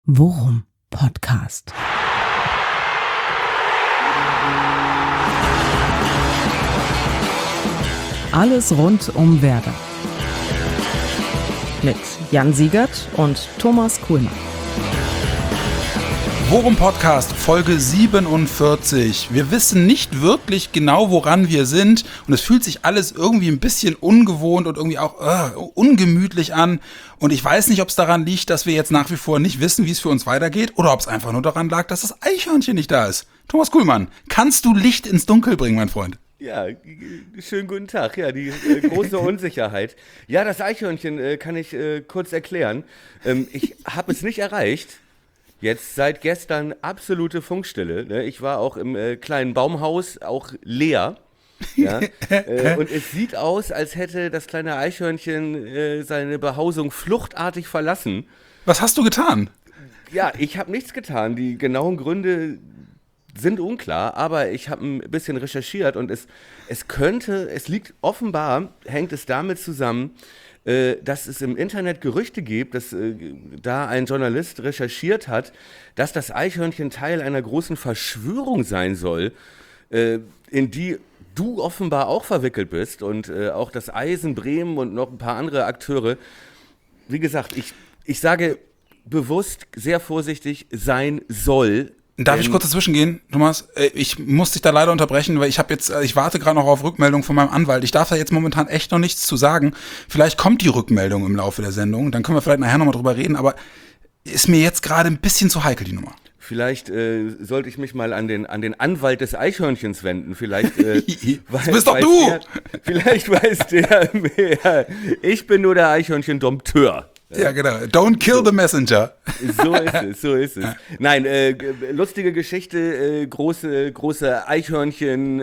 Worum Podcast. Alles rund um Werder. Mit Jan Siegert und Thomas Kuhlmann. Worum Podcast, Folge 47. Wir wissen nicht wirklich genau, woran wir sind und es fühlt sich alles irgendwie ein bisschen ungewohnt und irgendwie auch ungemütlich an. Und ich weiß nicht, ob es daran liegt, dass wir jetzt nach wie vor nicht wissen, wie es für uns weitergeht oder ob es einfach nur daran lag, dass das Eichhörnchen nicht da ist. Thomas Kuhlmann, kannst du Licht ins Dunkel bringen, mein Freund? Ja, schönen guten Tag. Ja, die große Unsicherheit. Ja, das Eichhörnchen kann ich kurz erklären. Ich habe es nicht erreicht. Jetzt seit gestern absolute Funkstille. Ne? Ich war auch im kleinen Baumhaus, auch leer. Ja? Und es sieht aus, als hätte das kleine Eichhörnchen seine Behausung fluchtartig verlassen. Was hast du getan? Ja, ich habe nichts getan. Die genauen Gründe sind unklar, aber ich habe ein bisschen recherchiert und es liegt offenbar, hängt es damit zusammen, dass es im Internet Gerüchte gibt, dass da ein Journalist recherchiert hat, dass das Eichhörnchen Teil einer großen Verschwörung sein soll, in die du offenbar auch verwickelt bist und auch das Eisen Bremen und noch ein paar andere Akteure. Wie gesagt, ich sage bewusst, sehr vorsichtig, sein soll. Darf ich kurz dazwischen gehen, Thomas? Ich muss dich da leider unterbrechen, weil ich warte gerade noch auf Rückmeldung von meinem Anwalt. Ich darf da jetzt momentan echt noch nichts zu sagen. Vielleicht kommt die Rückmeldung im Laufe der Sendung, dann können wir vielleicht nachher nochmal drüber reden, aber ist mir jetzt gerade ein bisschen zu heikel, die Nummer. Vielleicht sollte ich mich mal an den Anwalt des Eichhörnchens wenden. Vielleicht das bist doch du! Vielleicht weiß der mehr. Ich bin nur der Eichhörnchen-Dompteur. Ja, genau. Don't kill the messenger. So ist es. Nein, lustige Geschichte, große Eichhörnchen,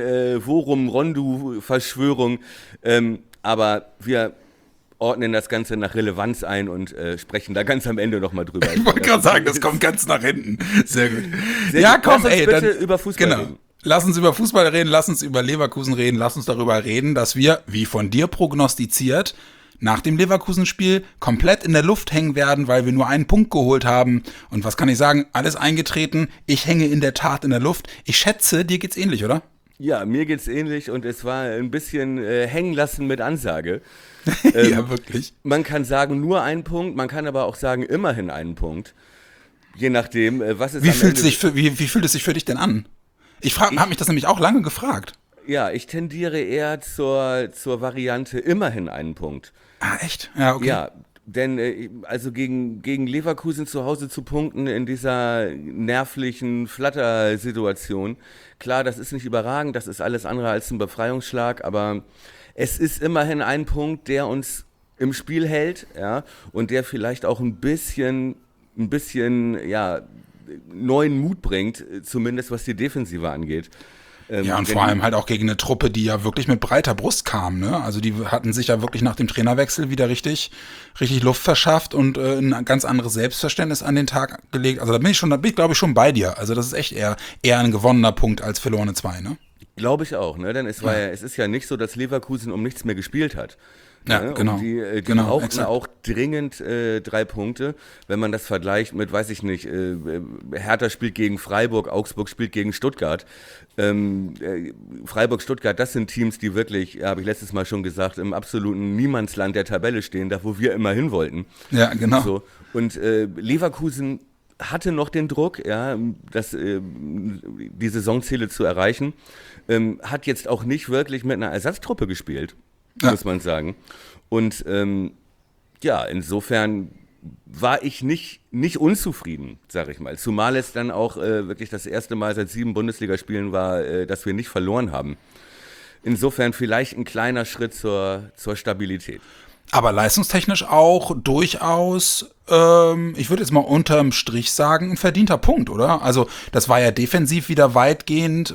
Worum-Rondu-Verschwörung. Aber wir ordnen das Ganze nach Relevanz ein und sprechen da ganz am Ende nochmal drüber. Ich wollte gerade sagen, das kommt ganz nach hinten. Sehr gut. Lass uns bitte über Fußball reden. Lass uns über Fußball reden, lass uns über Leverkusen reden, lass uns darüber reden, dass wir, wie von dir prognostiziert, nach dem Leverkusen-Spiel komplett in der Luft hängen werden, weil wir nur einen Punkt geholt haben. Und was kann ich sagen? Alles eingetreten. Ich hänge in der Tat in der Luft. Ich schätze, dir geht's ähnlich, oder? Ja, mir geht's ähnlich und es war ein bisschen hängen lassen mit Ansage. Ja, wirklich. Man kann sagen, nur einen Punkt, man kann aber auch sagen, immerhin einen Punkt. Je nachdem, was es wie fühlt es sich für dich denn an? Ich habe mich das nämlich auch lange gefragt. Ja, ich tendiere eher zur Variante immerhin einen Punkt. Ah, echt? Ja, okay. Ja, denn also gegen Leverkusen zu Hause zu punkten in dieser nervlichen Flatter-Situation, klar, das ist nicht überragend, das ist alles andere als ein Befreiungsschlag, aber es ist immerhin ein Punkt, der uns im Spiel hält, ja, und der vielleicht auch ein bisschen, ja, neuen Mut bringt, zumindest was die Defensive angeht. Ja, und vor allem halt auch gegen eine Truppe, die ja wirklich mit breiter Brust kam, ne? Also die hatten sich ja wirklich nach dem Trainerwechsel wieder richtig Luft verschafft und ein ganz anderes Selbstverständnis an den Tag gelegt. Also da bin ich glaube ich schon bei dir. Also das ist echt eher ein gewonnener Punkt als verlorene 2, ne? Glaube ich auch, ne? Denn es ist ja nicht so, dass Leverkusen um nichts mehr gespielt hat. Ja, ne? genau. Und die genau, brauchten auch dringend 3 Punkte, wenn man das vergleicht mit, weiß ich nicht, Hertha spielt gegen Freiburg, Augsburg spielt gegen Stuttgart. Freiburg, Stuttgart, das sind Teams, die wirklich, habe ich letztes Mal schon gesagt, im absoluten Niemandsland der Tabelle stehen, da wo wir immer hin wollten. Ja, genau. So. Und Leverkusen hatte noch den Druck, ja, die Saisonziele zu erreichen, hat jetzt auch nicht wirklich mit einer Ersatztruppe gespielt, muss man sagen. Und ja, insofern war ich nicht unzufrieden, sag ich mal. Zumal es dann auch wirklich das erste Mal seit 7 Bundesligaspielen war, dass wir nicht verloren haben. Insofern vielleicht ein kleiner Schritt zur Stabilität. Aber leistungstechnisch auch durchaus, ich würde jetzt mal unterm Strich sagen, ein verdienter Punkt, oder? Also das war ja defensiv wieder weitgehend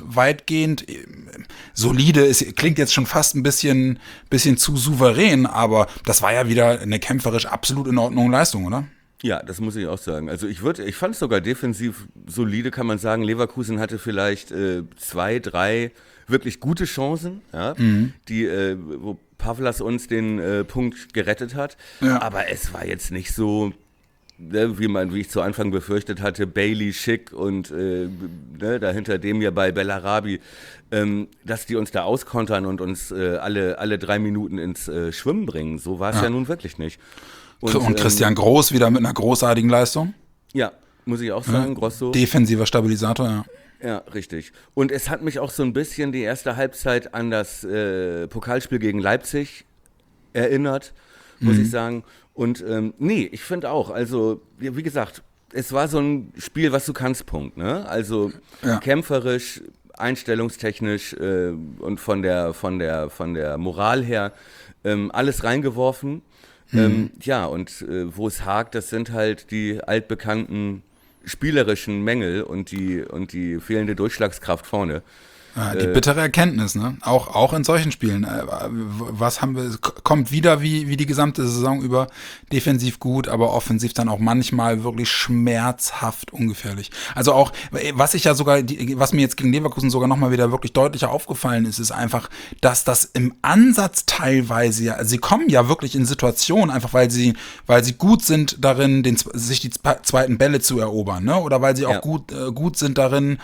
solide. Es klingt jetzt schon fast ein bisschen zu souverän, aber das war ja wieder eine kämpferisch absolut in Ordnung Leistung, oder? Ja, das muss ich auch sagen. Also ich fand es sogar defensiv solide, kann man sagen. Leverkusen hatte vielleicht 2, 3 wirklich gute Chancen, ja, wo Pavlas uns den Punkt gerettet hat. Ja. Aber es war jetzt nicht so, wie ich zu Anfang befürchtet hatte, Bailey, Schick und dahinter dem hier bei Bellarabi, dass die uns da auskontern und uns alle 3 Minuten ins Schwimmen bringen. So war es ja nun wirklich nicht. Und Christian Groß wieder mit einer großartigen Leistung. Ja, muss ich auch sagen, Grosso. Defensiver Stabilisator, ja. Ja, richtig. Und es hat mich auch so ein bisschen die erste Halbzeit an das Pokalspiel gegen Leipzig erinnert, muss ich sagen. Und nee, ich finde auch, also wie gesagt, es war so ein Spiel, was du kannst, Punkt, ne? Also kämpferisch, einstellungstechnisch und von der Moral her alles reingeworfen. Ja, und wo es hakt, das sind halt die altbekannten spielerischen Mängel und die fehlende Durchschlagskraft vorne. Ja, die bittere Erkenntnis, ne? Auch in solchen Spielen. Was haben wir, kommt wieder wie die gesamte Saison über, defensiv gut, aber offensiv dann auch manchmal wirklich schmerzhaft ungefährlich. Also auch, was mir jetzt gegen Leverkusen sogar nochmal wieder wirklich deutlicher aufgefallen ist einfach, dass das im Ansatz teilweise, ja, sie kommen ja wirklich in Situationen, einfach weil sie gut sind darin, sich die zweiten Bälle zu erobern, ne? Oder weil sie auch gut sind darin,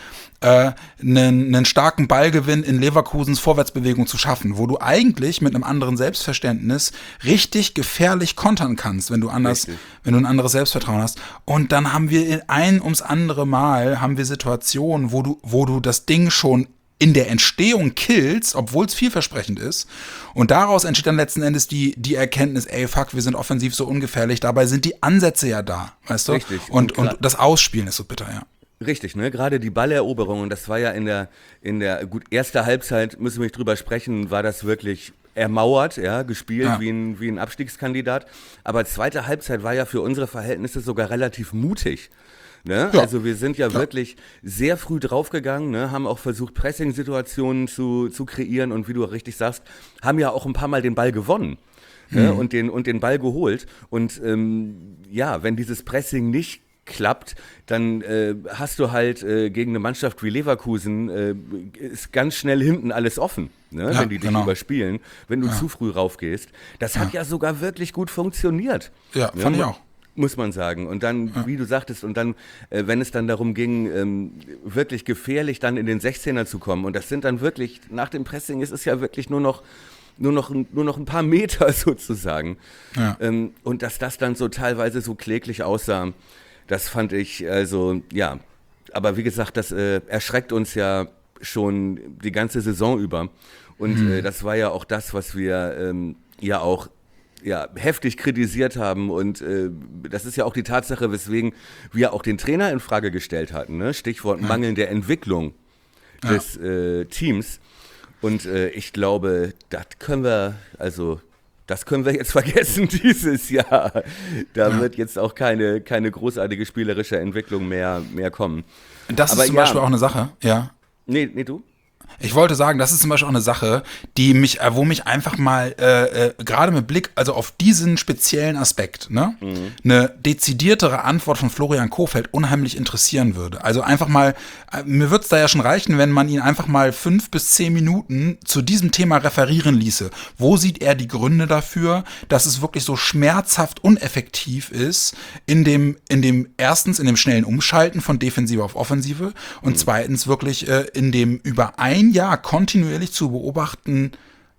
einen starken Ballgewinn in Leverkusens Vorwärtsbewegung zu schaffen, wo du eigentlich mit einem anderen Selbstverständnis richtig gefährlich kontern kannst, wenn du ein anderes Selbstvertrauen hast. Und dann haben wir ein ums andere Mal Situationen, wo du das Ding schon in der Entstehung killst, obwohl es vielversprechend ist. Und daraus entsteht dann letzten Endes die Erkenntnis, ey, fuck, wir sind offensiv so ungefährlich. Dabei sind die Ansätze ja da, weißt du? Richtig. Und das Ausspielen ist so bitter, ja. Richtig, ne? Gerade die Balleroberung, und das war ja in der erste Halbzeit, müssen wir nicht drüber sprechen, war das wirklich ermauert, ja, gespielt wie ein Abstiegskandidat. Aber zweite Halbzeit war ja für unsere Verhältnisse sogar relativ mutig. Ne? Ja. Also wir sind ja wirklich sehr früh draufgegangen, ne? Haben auch versucht, Pressing-Situationen zu kreieren und wie du richtig sagst, haben ja auch ein paar Mal den Ball gewonnen. Ne? Und den Ball geholt. Und wenn dieses Pressing nicht klappt, dann hast du halt gegen eine Mannschaft wie Leverkusen ist ganz schnell hinten alles offen, ne? Wenn die dich überspielen, wenn du zu früh raufgehst. Das hat ja sogar wirklich gut funktioniert. Ja, fand ich auch. Muss man sagen. Und dann, wie du sagtest, und dann, wenn es dann darum ging, wirklich gefährlich dann in den 16er zu kommen, und das sind dann wirklich, nach dem Pressing ist es ja wirklich nur noch ein paar Meter sozusagen. Ja. Und dass das dann so teilweise so kläglich aussah, das fand ich, also, ja, aber wie gesagt, das erschreckt uns ja schon die ganze Saison über. Und das war ja auch das, was wir auch heftig kritisiert haben. Und das ist ja auch die Tatsache, weswegen wir auch den Trainer in Frage gestellt hatten. Ne? Stichwort mangelnde Entwicklung des Teams. Und ich glaube, das können wir jetzt vergessen dieses Jahr. Da wird jetzt auch keine großartige spielerische Entwicklung mehr kommen. Das ist zum Beispiel auch eine Sache, ja. Nee, du? Ich wollte sagen, das ist zum Beispiel auch eine Sache, wo mich einfach mal, gerade mit Blick also auf diesen speziellen Aspekt, ne, eine dezidiertere Antwort von Florian Kohfeldt unheimlich interessieren würde. Also einfach mal, mir würde es da ja schon reichen, wenn man ihn einfach mal 5 bis 10 Minuten zu diesem Thema referieren ließe. Wo sieht er die Gründe dafür, dass es wirklich so schmerzhaft uneffektiv ist, in dem schnellen Umschalten von Defensive auf Offensive und zweitens wirklich in dem über ein Jahr kontinuierlich zu beobachtenden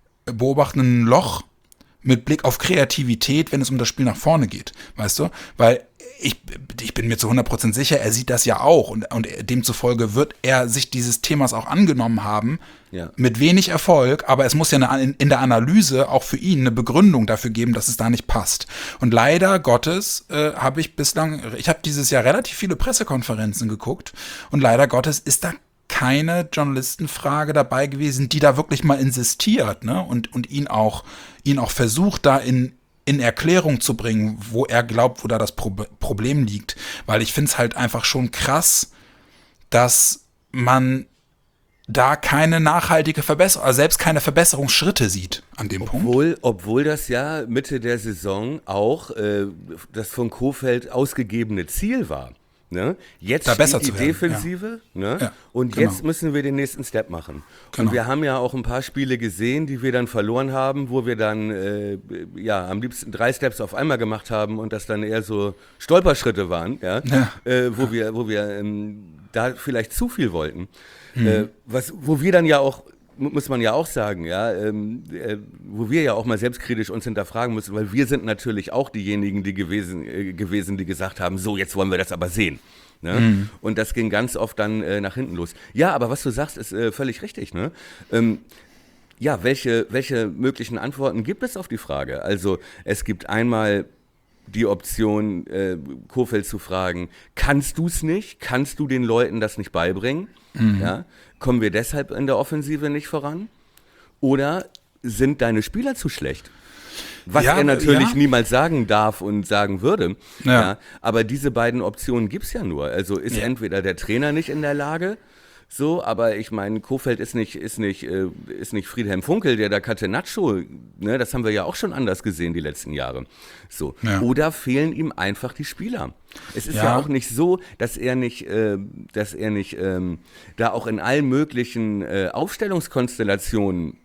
Loch mit Blick auf Kreativität, wenn es um das Spiel nach vorne geht, weißt du? Weil ich bin mir zu 100% sicher, er sieht das ja auch und demzufolge wird er sich dieses Themas auch angenommen haben, mit wenig Erfolg, aber es muss ja in der Analyse auch für ihn eine Begründung dafür geben, dass es da nicht passt. Und leider Gottes habe ich dieses Jahr relativ viele Pressekonferenzen geguckt und leider Gottes ist da keine Journalistenfrage dabei gewesen, die da wirklich mal insistiert, ne? Und ihn auch versucht, da in Erklärung zu bringen, wo er glaubt, wo da das Problem liegt. Weil ich finde es halt einfach schon krass, dass man da keine nachhaltige Verbesserung, also selbst keine Verbesserungsschritte sieht an dem Punkt. Obwohl das ja Mitte der Saison auch das von Kohfeldt ausgegebene Ziel war. Ne? Jetzt da besser steht die zu werden, Defensive, ne? Ja, Und genau. jetzt müssen wir den nächsten Step machen. Genau. Und wir haben ja auch ein paar Spiele gesehen, die wir dann verloren haben, wo wir dann am liebsten 3 Steps auf einmal gemacht haben und das dann eher so Stolperschritte waren, wo wir da vielleicht zu viel wollten. Wo wir dann ja auch, muss man ja auch sagen, wo wir ja auch mal selbstkritisch uns hinterfragen müssen, weil wir sind natürlich auch diejenigen, die gewesen, die gesagt haben, so, jetzt wollen wir das aber sehen. Ne? Und das ging ganz oft dann nach hinten los. Ja, aber was du sagst, ist völlig richtig. Ne? Welche möglichen Antworten gibt es auf die Frage? Also es gibt einmal die Option, Kohfeldt zu fragen, kannst du es nicht? Kannst du den Leuten das nicht beibringen? Ja? Kommen wir deshalb in der Offensive nicht voran? Oder sind deine Spieler zu schlecht? Was er natürlich niemals sagen darf und sagen würde. Ja. Aber diese beiden Optionen gibt es ja nur. Also ist entweder der Trainer nicht in der Lage, so, aber ich meine, Kohfeldt ist nicht Friedhelm Funkel, der da Catenaccio, ne, das haben wir ja auch schon anders gesehen die letzten Jahre. So. Ja. Oder fehlen ihm einfach die Spieler. Es ist ja auch nicht so, dass er nicht da auch in allen möglichen Aufstellungskonstellationen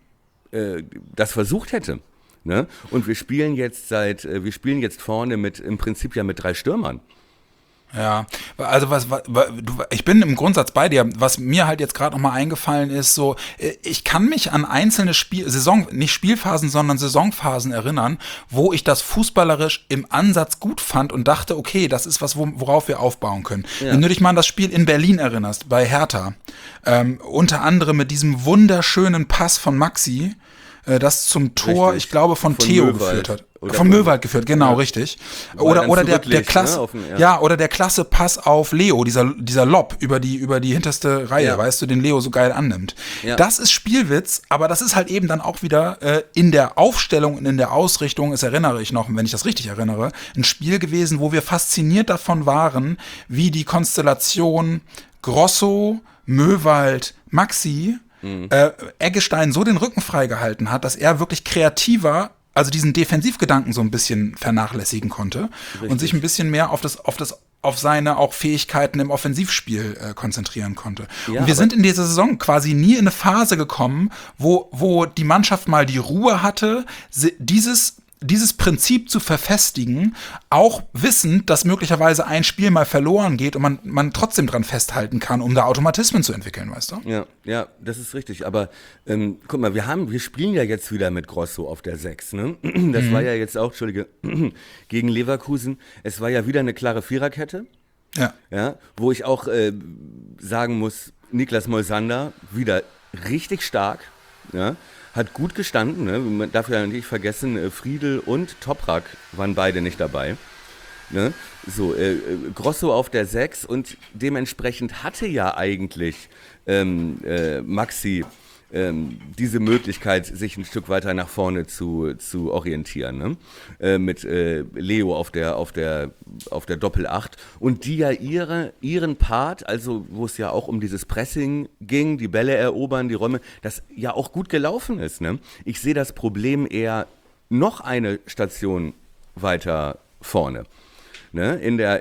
das versucht hätte. Ne? Und wir spielen jetzt vorne im Prinzip mit 3 Stürmern. Ja, also ich bin im Grundsatz bei dir. Was mir halt jetzt gerade nochmal eingefallen ist, so, ich kann mich an einzelne nicht Spielphasen, sondern Saisonphasen erinnern, wo ich das fußballerisch im Ansatz gut fand und dachte, okay, das ist was, worauf wir aufbauen können. Ja. Wenn du dich mal an das Spiel in Berlin erinnerst, bei Hertha, unter anderem mit diesem wunderschönen Pass von Maxi, das zum Tor, richtig, ich glaube, von Theo Möwald geführt hat. Von Möwald geführt, genau, richtig. Oder der Klasse, ne, oder der klasse Pass auf Leo, dieser Lob über die hinterste Reihe, weißt du, den Leo so geil annimmt. Ja. Das ist Spielwitz, aber das ist halt eben dann auch wieder in der Aufstellung und in der Ausrichtung, das erinnere ich noch, wenn ich das richtig erinnere, ein Spiel gewesen, wo wir fasziniert davon waren, wie die Konstellation Grosso, Möwald, Maxi Eggestein so den Rücken freigehalten hat, dass er wirklich kreativer, also diesen Defensivgedanken so ein bisschen vernachlässigen konnte. Richtig. Und sich ein bisschen mehr auf seine auch Fähigkeiten im Offensivspiel konzentrieren konnte. Ja, und wir sind in dieser Saison quasi nie in eine Phase gekommen, wo die Mannschaft mal die Ruhe hatte, dieses Prinzip zu verfestigen, auch wissend, dass möglicherweise ein Spiel mal verloren geht und man trotzdem dran festhalten kann, um da Automatismen zu entwickeln, weißt du? Ja, das ist richtig. Aber guck mal, wir spielen ja jetzt wieder mit Grosso auf der 6. Ne? Das war ja jetzt auch, gegen Leverkusen. Es war ja wieder eine klare Viererkette. Ja, wo ich auch sagen muss, Niklas Moisander wieder richtig stark. Ja. Hat gut gestanden, ne? Man darf ja nicht vergessen, Friedel und Toprak waren beide nicht dabei. Ne? So, Grosso auf der 6 und dementsprechend hatte ja eigentlich Maxi diese Möglichkeit, sich ein Stück weiter nach vorne zu orientieren. Ne? Mit Leo auf der Doppel-8 und die ja ihren Part, also wo es ja auch um dieses Pressing ging, die Bälle erobern, die Räume, das ja auch gut gelaufen ist. Ne? Ich sehe das Problem eher noch eine Station weiter vorne. Ne? In der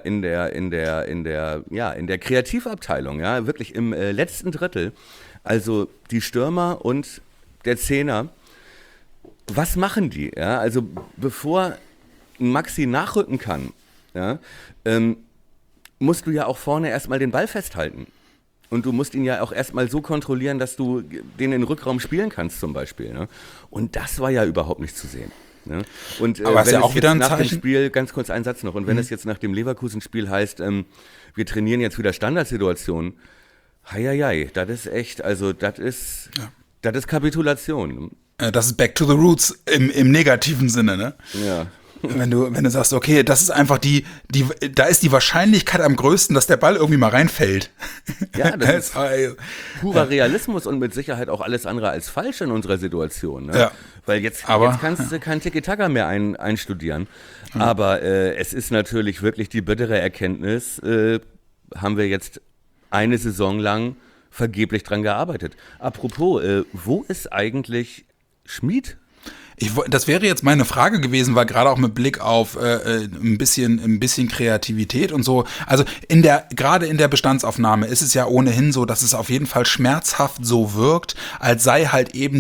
Kreativabteilung, ja, wirklich im letzten Drittel. Also die Stürmer und der Zehner, was machen die? Ja? Also bevor Maxi nachrücken kann, ja, musst du ja auch vorne erstmal den Ball festhalten. Und du musst ihn ja auch erstmal so kontrollieren, dass du den in den Rückraum spielen kannst zum Beispiel. Ne? Und das war ja überhaupt nicht zu sehen. Ne? Und aber ist ja auch wieder ein nach Zeichen. Dem Spiel, ganz kurz einen Satz noch, und wenn es jetzt nach dem Leverkusen-Spiel heißt, wir trainieren jetzt wieder Standardsituationen, heieiei, das ist echt, also das ist Kapitulation. Das ist back to the roots im negativen Sinne, ne? Ja. Wenn du sagst, okay, das ist einfach da ist die Wahrscheinlichkeit am größten, dass der Ball irgendwie mal reinfällt. Ja, das ist purer Realismus und mit Sicherheit auch alles andere als falsch in unserer Situation. Ne? Ja. Weil jetzt kannst du kein Tiki-Taka mehr einstudieren. Mhm. Aber es ist natürlich wirklich die bittere Erkenntnis, haben wir jetzt eine Saison lang vergeblich dran gearbeitet. Apropos, wo ist eigentlich Schmid? Das wäre jetzt meine Frage gewesen, weil gerade auch mit Blick auf ein bisschen Kreativität und so. Also gerade in der Bestandsaufnahme ist es ja ohnehin so, dass es auf jeden Fall schmerzhaft so wirkt, als sei halt eben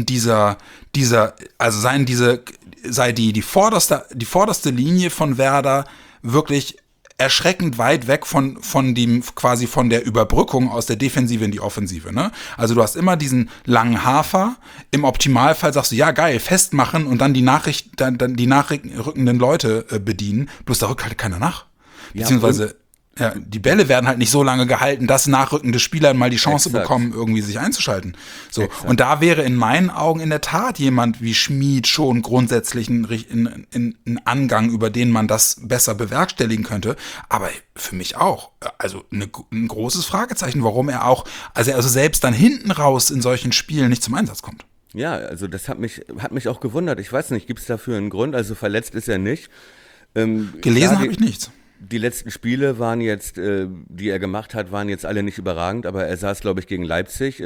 sei die vorderste Linie von Werder wirklich erschreckend weit weg von der Überbrückung aus der Defensive in die Offensive, ne? Also du hast immer diesen langen Hafer. Im Optimalfall sagst du, ja geil, festmachen und dann die nachrückenden Leute bedienen. Bloß da rückt halt keiner nach. Beziehungsweise die Bälle werden halt nicht so lange gehalten, dass nachrückende Spieler mal die Chance bekommen, irgendwie sich einzuschalten. So. Exakt. Und da wäre in meinen Augen in der Tat jemand wie Schmid schon grundsätzlich ein Angang, über den man das besser bewerkstelligen könnte. Aber für mich auch. Also ein großes Fragezeichen, warum er auch, also selbst dann hinten raus in solchen Spielen nicht zum Einsatz kommt. Ja, also das hat mich auch gewundert. Ich weiß nicht, gibt es dafür einen Grund? Also verletzt ist er nicht. Gelesen habe ich nichts. Die letzten Spiele waren jetzt, die er gemacht hat, waren jetzt alle nicht überragend, aber er saß, glaube ich, gegen Leipzig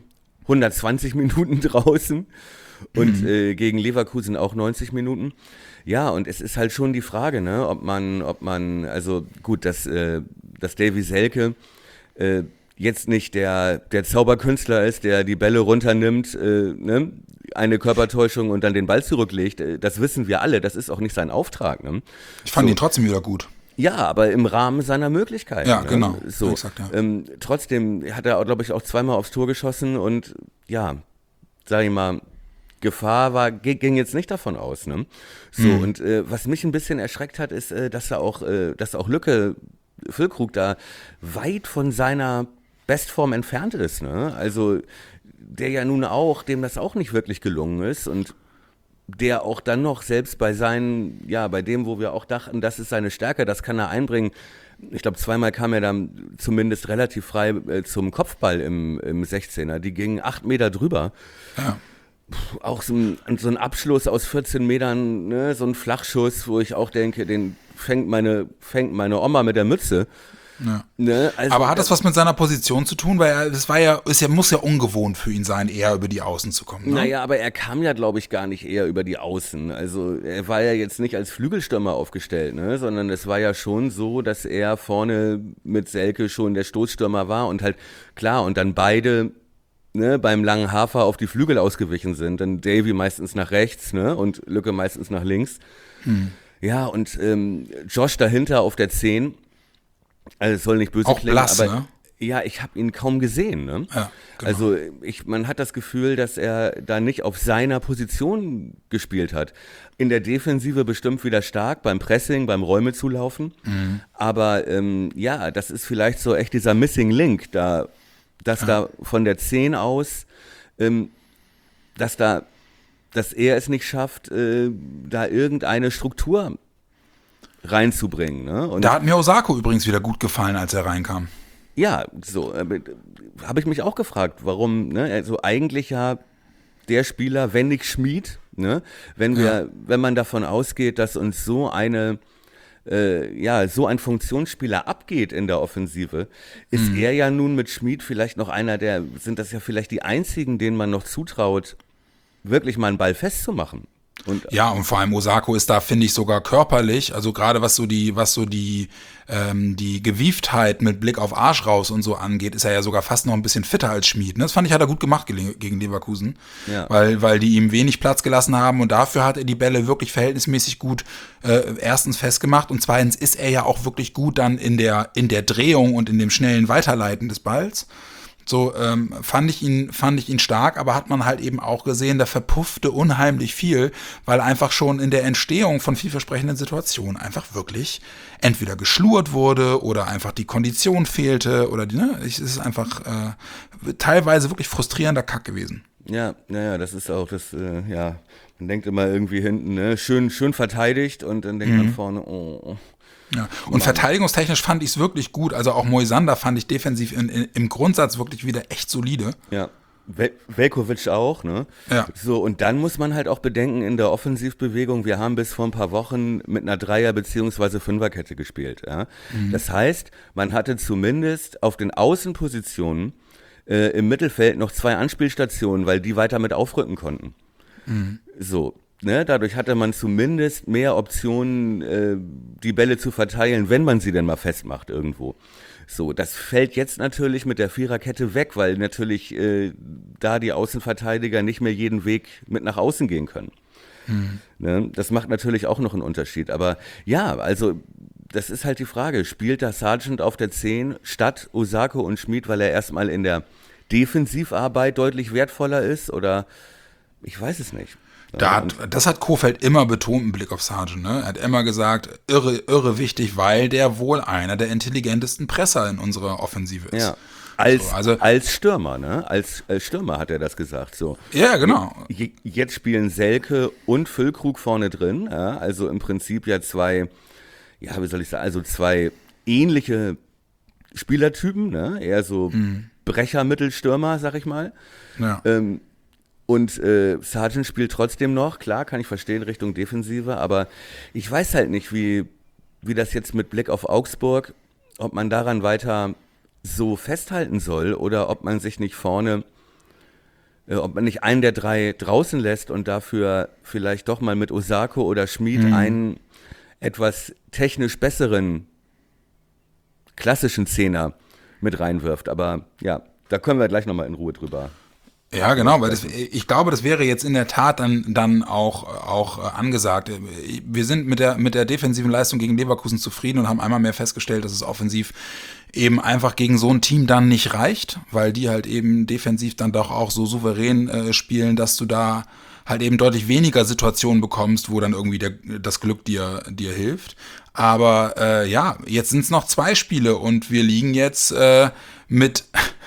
120 Minuten draußen und gegen Leverkusen auch 90 Minuten. Ja, und es ist halt schon die Frage, ne, ob man, also gut, dass Davy Selke jetzt nicht der Zauberkünstler ist, der die Bälle runternimmt, ne, eine Körpertäuschung und dann den Ball zurücklegt, das wissen wir alle, das ist auch nicht sein Auftrag. Ne? Ich fand ihn trotzdem wieder gut. Ja, aber im Rahmen seiner Möglichkeiten. Ja, ne? genau. So. Exakt, ja. Trotzdem hat er, glaube ich, auch zweimal aufs Tor geschossen und ja, sag ich mal, Gefahr ging jetzt nicht davon aus. Ne? So, und was mich ein bisschen erschreckt hat, ist, dass auch Füllkrug da weit von seiner Bestform entfernt ist. Ne? Also der ja nun auch, dem das auch nicht wirklich gelungen ist und der auch dann noch selbst bei dem, wo wir auch dachten, das ist seine Stärke, das kann er einbringen. Ich glaube, zweimal kam er dann zumindest relativ frei zum Kopfball im 16er. Die gingen 8 Meter drüber. Ja. Auch so ein Abschluss aus 14 Metern, ne, so ein Flachschuss, wo ich auch denke, den fängt meine Oma mit der Mütze. Ja. Ne? Also, aber hat das was mit seiner Position zu tun? Weil muss ja ungewohnt für ihn sein, eher über die Außen zu kommen. Ne? Naja, aber er kam ja, glaube ich, gar nicht eher über die Außen. Also er war ja jetzt nicht als Flügelstürmer aufgestellt, ne? Sondern es war ja schon so, dass er vorne mit Selke schon der Stoßstürmer war und halt, klar, und dann beide, ne, beim langen Hafer auf die Flügel ausgewichen sind. Dann Davy meistens nach rechts, ne, und Lücke meistens nach links. Ja, und Josh dahinter auf der 10. Also es soll nicht böse klingen, blass, aber ne? Ja, ich habe ihn kaum gesehen. Ne? Ja, genau. Also man hat das Gefühl, dass er da nicht auf seiner Position gespielt hat. In der Defensive bestimmt wieder stark, beim Pressing, beim Räume zulaufen. Aber das ist vielleicht so echt dieser Missing Link, da von der 10 aus, dass er es nicht schafft, da irgendeine Struktur reinzubringen. Ne? Und da hat mir Osako übrigens wieder gut gefallen, als er reinkam. Ja, so habe ich mich auch gefragt, warum, ne? Also eigentlich ja der Spieler, wenn nicht Schmid, ne? Wenn man davon ausgeht, dass uns so ein Funktionsspieler abgeht in der Offensive, ist er ja nun mit Schmid vielleicht noch sind das ja vielleicht die einzigen, denen man noch zutraut, wirklich mal einen Ball festzumachen. Und vor allem Osako ist da, finde ich, sogar körperlich, also gerade was so die Gewieftheit mit Blick auf Arsch raus und so angeht, ist er ja sogar fast noch ein bisschen fitter als Schmid. Das fand ich, hat er gut gemacht gegen Leverkusen, weil die ihm wenig Platz gelassen haben und dafür hat er die Bälle wirklich verhältnismäßig gut erstens festgemacht und zweitens ist er ja auch wirklich gut dann in der Drehung und in dem schnellen Weiterleiten des Balls. So fand ich ihn stark, aber hat man halt eben auch gesehen, da verpuffte unheimlich viel, weil einfach schon in der Entstehung von vielversprechenden Situationen einfach wirklich entweder geschlurrt wurde oder einfach die Kondition fehlte oder es ist einfach teilweise wirklich frustrierender Kack gewesen. Ja, das ist auch das, man denkt immer irgendwie hinten, ne, schön verteidigt und dann denkt man vorne, oh. Ja. Und verteidigungstechnisch fand ich es wirklich gut. Also auch Moisander fand ich defensiv im Grundsatz wirklich wieder echt solide. Ja, Veljković auch, ne? Ja. So, und dann muss man halt auch bedenken, in der Offensivbewegung, wir haben bis vor ein paar Wochen mit einer Dreier- bzw. Fünferkette gespielt. Ja? Das heißt, man hatte zumindest auf den Außenpositionen im Mittelfeld noch 2 Anspielstationen, weil die weiter mit aufrücken konnten. So. ne, dadurch hatte man zumindest mehr Optionen, die Bälle zu verteilen, wenn man sie denn mal festmacht irgendwo. So, das fällt jetzt natürlich mit der Viererkette weg, weil natürlich da die Außenverteidiger nicht mehr jeden Weg mit nach außen gehen können. Ne, das macht natürlich auch noch einen Unterschied. Aber ja, also das ist halt die Frage, spielt da Sargent auf der 10 statt Osako und Schmid, weil er erstmal in der Defensivarbeit deutlich wertvoller ist, oder ich weiß es nicht. Das hat Kohfeldt immer betont im Blick auf Sargent. Ne? Er hat immer gesagt, irre wichtig, weil der wohl einer der intelligentesten Presser in unserer Offensive ist. Ja. Als Stürmer, ne? Als Stürmer hat er das gesagt. So. Ja, genau. Jetzt spielen Selke und Füllkrug vorne drin. Ja? Also im Prinzip ja zwei, ja, wie soll ich sagen, also zwei ähnliche Spielertypen, ne? Eher so Brecher, Mittelstürmer, sag ich mal. Ja. Und Sargent spielt trotzdem noch, klar, kann ich verstehen, Richtung Defensive, aber ich weiß halt nicht, wie das jetzt mit Blick auf Augsburg, ob man daran weiter so festhalten soll oder ob man sich nicht vorne, ob man nicht einen der drei draußen lässt und dafür vielleicht doch mal mit Osako oder Schmid einen etwas technisch besseren klassischen Zehner mit reinwirft. Aber ja, da können wir gleich nochmal in Ruhe drüber. Ja, genau, weil ich glaube, das wäre jetzt in der Tat dann auch angesagt. Wir sind mit der defensiven Leistung gegen Leverkusen zufrieden und haben einmal mehr festgestellt, dass es offensiv eben einfach gegen so ein Team dann nicht reicht, weil die halt eben defensiv dann doch auch so souverän spielen, dass du da halt eben deutlich weniger Situationen bekommst, wo dann irgendwie das Glück dir hilft. Aber ja, jetzt sind es noch 2 Spiele und wir liegen jetzt mit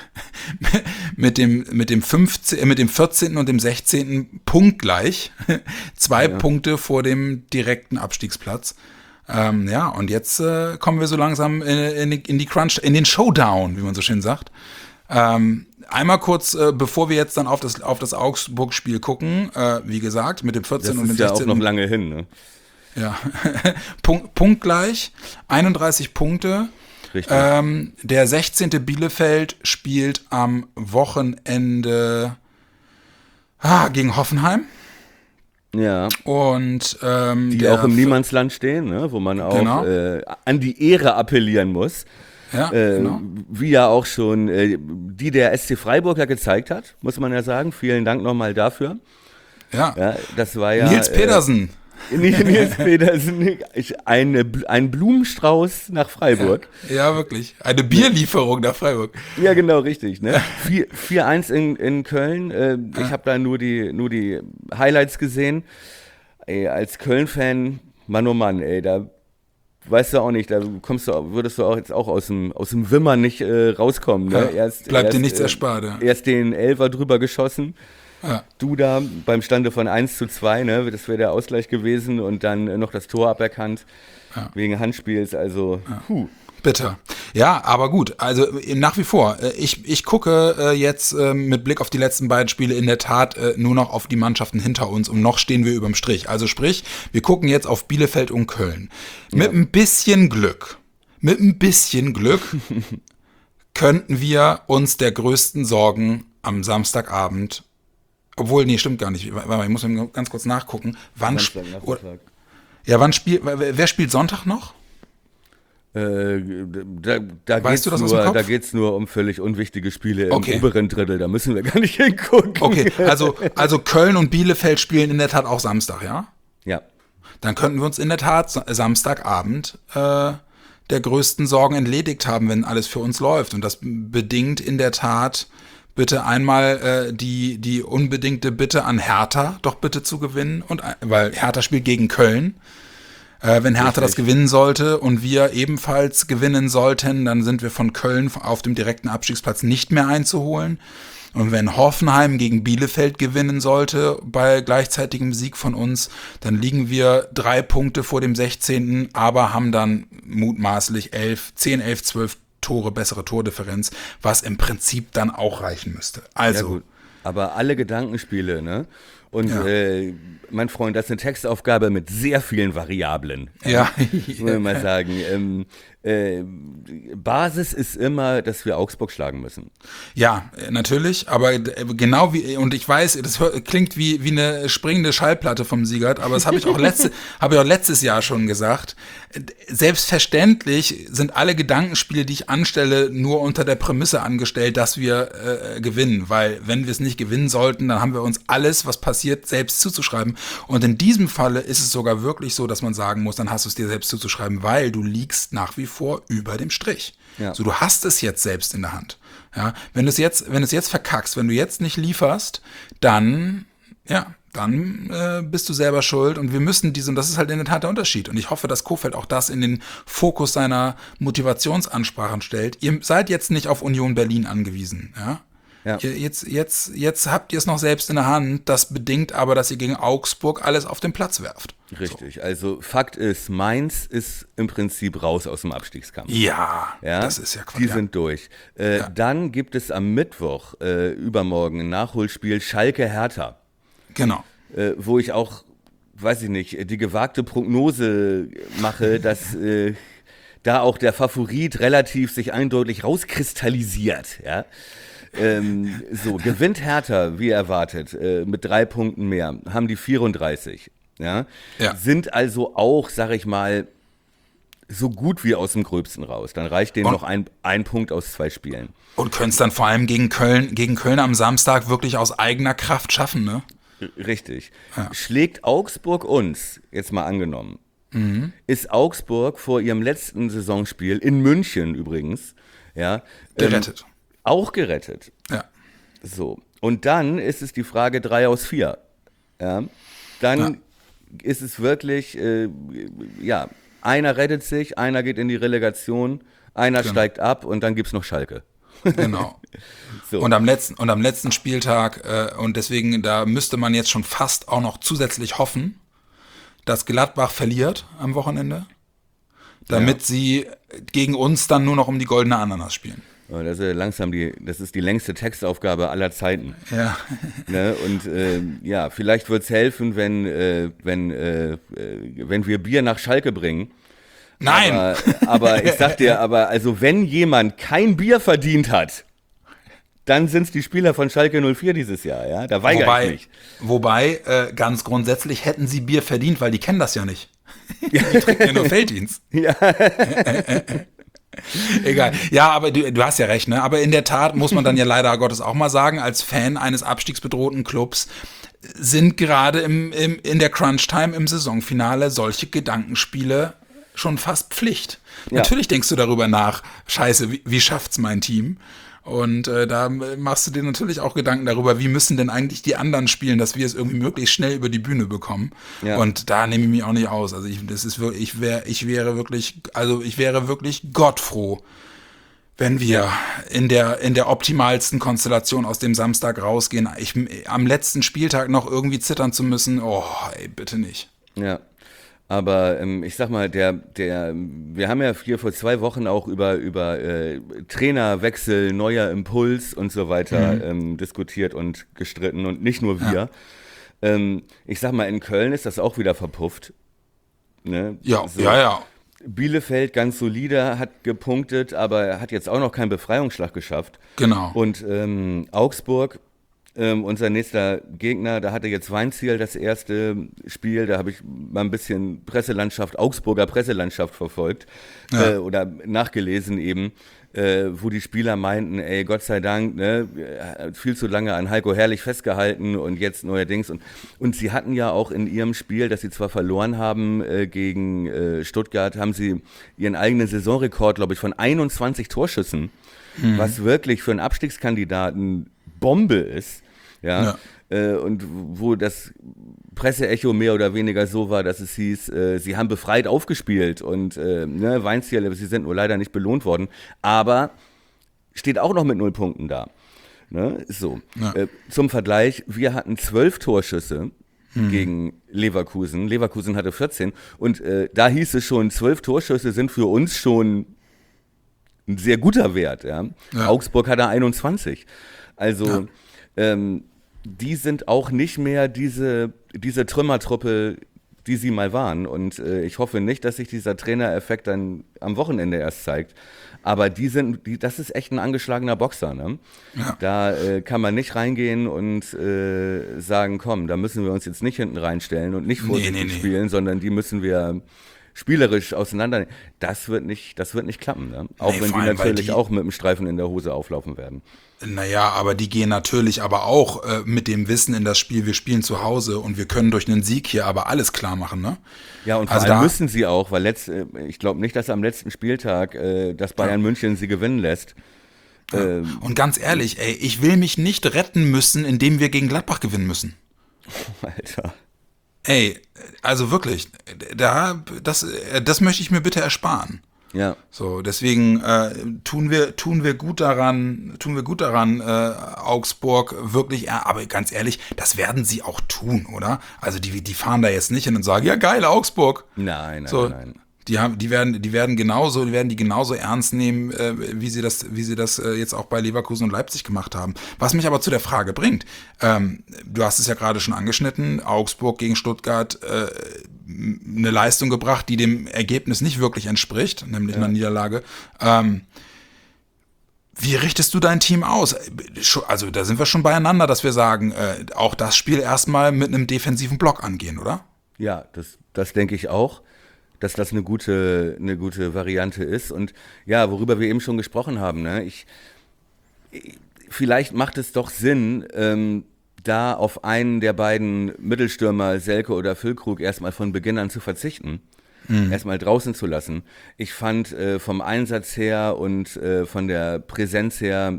dem 14. und dem 16. punktgleich. 2 Punkte vor dem direkten Abstiegsplatz. Ja, und jetzt kommen wir so langsam in die Crunch, in den Showdown, wie man so schön sagt. Einmal kurz, bevor wir jetzt dann auf das Augsburg-Spiel gucken, wie gesagt, mit dem 14. und dem 16. Das ist ja auch noch lange hin, ne? Ja, punktgleich, 31 Punkte. Richtig. Der 16. Bielefeld spielt am Wochenende gegen Hoffenheim. Ja. Und die auch im Niemandsland stehen, ne? Wo man auch an die Ehre appellieren muss. Ja, genau. Wie ja auch schon die der SC Freiburg ja gezeigt hat, muss man ja sagen. Vielen Dank nochmal dafür. Ja, das war ja Nils Pedersen. Nils Pedersen, ein Blumenstrauß nach Freiburg. Ja, wirklich. Eine Bierlieferung nach Freiburg. Ja, genau, richtig. Ne? 4-1 in Köln. Ich habe da nur die Highlights gesehen. Ey, als Köln-Fan, Mann oh Mann, ey, da weißt du auch nicht, da würdest du auch jetzt auch aus dem Wimmern nicht rauskommen. Ne? Bleibt dir nichts erspart. Ja. Erst den Elfer drüber geschossen. Ja. Du da beim Stande von 1:2, ne, das wäre der Ausgleich gewesen und dann noch das Tor aberkannt wegen Handspiels, also Bitter. Ja, aber gut, also nach wie vor, ich gucke jetzt mit Blick auf die letzten beiden Spiele in der Tat nur noch auf die Mannschaften hinter uns und noch stehen wir überm Strich. Also sprich, wir gucken jetzt auf Bielefeld und Köln. Mit ein bisschen Glück könnten wir uns der größten Sorgen am Samstagabend. Obwohl, nee, stimmt gar nicht. Ich muss ganz kurz nachgucken. Wer spielt Sonntag noch? Weißt du das aus dem Kopf? Da geht es nur um völlig unwichtige Spiele im oberen Drittel. Da müssen wir gar nicht hingucken. Okay, also Köln und Bielefeld spielen in der Tat auch Samstag, ja? Ja. Dann könnten wir uns in der Tat Samstagabend der größten Sorgen entledigt haben, wenn alles für uns läuft. Und das bedingt in der Tat bitte einmal die unbedingte Bitte an Hertha doch bitte zu gewinnen, weil Hertha spielt gegen Köln. Wenn Hertha das gewinnen sollte und wir ebenfalls gewinnen sollten, dann sind wir von Köln auf dem direkten Abstiegsplatz nicht mehr einzuholen. Und wenn Hoffenheim gegen Bielefeld gewinnen sollte bei gleichzeitigem Sieg von uns, dann liegen wir 3 Punkte vor dem 16., aber haben dann mutmaßlich 10, 11, 12 Tore, bessere Tordifferenz, was im Prinzip dann auch reichen müsste. Also. Ja, gut. Aber alle Gedankenspiele, ne? Und mein Freund, das ist eine Textaufgabe mit sehr vielen Variablen. Ja. Muss man mal sagen. Basis ist immer, dass wir Augsburg schlagen müssen. Ja, natürlich, aber genau wie, und ich weiß, das klingt wie eine springende Schallplatte vom Siegert, aber das habe ich auch letztes Jahr schon gesagt. Selbstverständlich sind alle Gedankenspiele, die ich anstelle, nur unter der Prämisse angestellt, dass wir gewinnen, weil wenn wir es nicht gewinnen sollten, dann haben wir uns alles, was passiert, selbst zuzuschreiben. Und in diesem Falle ist es sogar wirklich so, dass man sagen muss, dann hast du es dir selbst zuzuschreiben, weil du liegst nach wie vor über dem Strich. Ja. So, du hast es jetzt selbst in der Hand. Ja, wenn du es jetzt verkackst, wenn du jetzt nicht lieferst, dann bist du selber schuld und wir müssen und das ist halt in der Tat der Unterschied. Und ich hoffe, dass Kohfeldt auch das in den Fokus seiner Motivationsansprachen stellt. Ihr seid jetzt nicht auf Union Berlin angewiesen, ja? Ja. Jetzt habt ihr es noch selbst in der Hand. Das bedingt aber, dass ihr gegen Augsburg alles auf den Platz werft. Richtig, also Fakt ist, Mainz ist im Prinzip raus aus dem Abstiegskampf. Ja, das ist ja Quatsch. Die sind durch. Dann gibt es am Mittwoch, übermorgen, ein Nachholspiel Schalke-Hertha. Genau. Wo ich auch, weiß ich nicht, die gewagte Prognose mache, dass da auch der Favorit relativ sich eindeutig rauskristallisiert, ja. Gewinnt Hertha, wie erwartet, mit 3 Punkten mehr, haben die 34, ja? Sind also auch, sag ich mal, so gut wie aus dem Gröbsten raus. Dann reicht denen noch ein Punkt aus 2 Spielen. Und können es dann vor allem gegen Köln am Samstag wirklich aus eigener Kraft schaffen, ne? Richtig. Ja. Schlägt Augsburg uns, jetzt mal angenommen, ist Augsburg vor ihrem letzten Saisonspiel, in München übrigens, ja, gerettet. Auch gerettet. Ja. So. Und dann ist es die Frage 3 aus 4. Ja. Dann ist es wirklich, einer rettet sich, einer geht in die Relegation, einer steigt ab und dann gibt es noch Schalke. Genau. So. Und am letzten Spieltag, und deswegen, da müsste man jetzt schon fast auch noch zusätzlich hoffen, dass Gladbach verliert am Wochenende, damit sie gegen uns dann nur noch um die goldene Ananas spielen. Das ist die längste Textaufgabe aller Zeiten. Ja. Ne? Und vielleicht wird es helfen, wenn wir Bier nach Schalke bringen. Nein! Aber ich sag dir, also wenn jemand kein Bier verdient hat, dann sind es die Spieler von Schalke 04 dieses Jahr, ja? Da weigere ich mich. Wobei, ganz grundsätzlich hätten sie Bier verdient, weil die kennen das ja nicht. Die trinken ja nur Felddienst. Ja. Egal. Ja, aber du hast ja recht, ne? Aber in der Tat muss man dann ja leider Gottes auch mal sagen, als Fan eines abstiegsbedrohten Clubs sind gerade in der Crunch-Time im Saisonfinale solche Gedankenspiele schon fast Pflicht. Ja. Natürlich denkst du darüber nach, scheiße, wie schafft's mein Team? Und da machst du dir natürlich auch Gedanken darüber, wie müssen denn eigentlich die anderen spielen, dass wir es irgendwie möglichst schnell über die Bühne bekommen. Ja. Und da nehme ich mich auch nicht aus. Also ich wäre wirklich gottfroh, wenn wir in der optimalsten Konstellation aus dem Samstag rausgehen. Am letzten Spieltag noch irgendwie zittern zu müssen, bitte nicht. Ja. Aber ich sag mal, wir haben ja hier vor 2 Wochen auch über Trainerwechsel, neuer Impuls und so weiter diskutiert und gestritten und nicht nur wir. Ja. Ich sag mal, in Köln ist das auch wieder verpufft. Ne? Ja, so. Ja. Bielefeld ganz solide, hat gepunktet, aber hat jetzt auch noch keinen Befreiungsschlag geschafft. Genau. Und Augsburg, unser nächster Gegner, da hatte jetzt Weinziel das erste Spiel, da habe ich mal ein bisschen Augsburger Presselandschaft verfolgt oder nachgelesen eben, wo die Spieler meinten, ey, Gott sei Dank, ne, viel zu lange an Heiko Herrlich festgehalten und jetzt neuerdings. Und sie hatten ja auch in ihrem Spiel, das sie zwar verloren haben gegen Stuttgart, haben sie ihren eigenen Saisonrekord, glaube ich, von 21 Torschüssen, was wirklich für einen Abstiegskandidaten Bombe ist. Ja. Und wo das Presseecho mehr oder weniger so war, dass es hieß, sie haben befreit aufgespielt und Weinziel, sie sind nur leider nicht belohnt worden, aber steht auch noch mit 0 Punkten da. Ne? So. Ja. Zum Vergleich, wir hatten 12 Torschüsse gegen Leverkusen. Leverkusen hatte 14 und da hieß es schon, 12 Torschüsse sind für uns schon ein sehr guter Wert. Ja? Ja. Augsburg hatte 21. Also die sind auch nicht mehr diese Trümmertruppe, die sie mal waren. Und ich hoffe nicht, dass sich dieser Trainereffekt dann am Wochenende erst zeigt. Aber das ist echt ein angeschlagener Boxer. Ne? Ja. Da kann man nicht reingehen und sagen, komm, da müssen wir uns jetzt nicht hinten reinstellen und nicht vorsichtig spielen, sondern die müssen wir spielerisch auseinandernehmen. Das wird nicht klappen. Ne? Auch wenn die natürlich auch mit dem Streifen in der Hose auflaufen werden. Naja, aber die gehen natürlich aber auch mit dem Wissen in das Spiel, wir spielen zu Hause und wir können durch einen Sieg hier aber alles klar machen, ne? Ja, und vor allem müssen sie auch, weil ich glaube nicht, dass am letzten Spieltag das Bayern München sie gewinnen lässt. Ja. Und ganz ehrlich, ey, ich will mich nicht retten müssen, indem wir gegen Gladbach gewinnen müssen. Alter. Ey, also wirklich, das möchte ich mir bitte ersparen. Ja. So, deswegen tun wir gut daran, Augsburg wirklich, aber ganz ehrlich, das werden sie auch tun, oder? Also die fahren da jetzt nicht hin und sagen, ja geil, Augsburg. Nein. Die werden die genauso ernst nehmen, wie sie das jetzt auch bei Leverkusen und Leipzig gemacht haben. Was mich aber zu der Frage bringt, du hast es ja gerade schon angeschnitten, Augsburg gegen Stuttgart, eine Leistung gebracht, die dem Ergebnis nicht wirklich entspricht, nämlich einer Niederlage. Wie richtest du dein Team aus? Also da sind wir schon beieinander, dass wir sagen, auch das Spiel erstmal mit einem defensiven Block angehen, oder? Ja, das denke ich auch, dass das eine gute Variante ist. Und ja, worüber wir eben schon gesprochen haben, ne? Vielleicht macht es doch Sinn, da auf einen der beiden Mittelstürmer, Selke oder Füllkrug, erstmal von Beginn an zu verzichten. Erstmal draußen zu lassen. Ich fand vom Einsatz her und von der Präsenz her